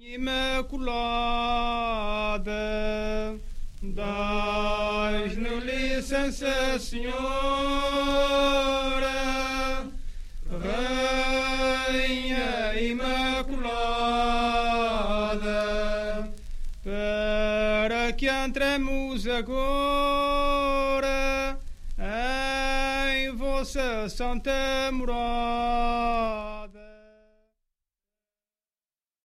Imaculada, dai-nos licença, Senhora, Rainha Imaculada, para que entremos agora em vossa santa morada.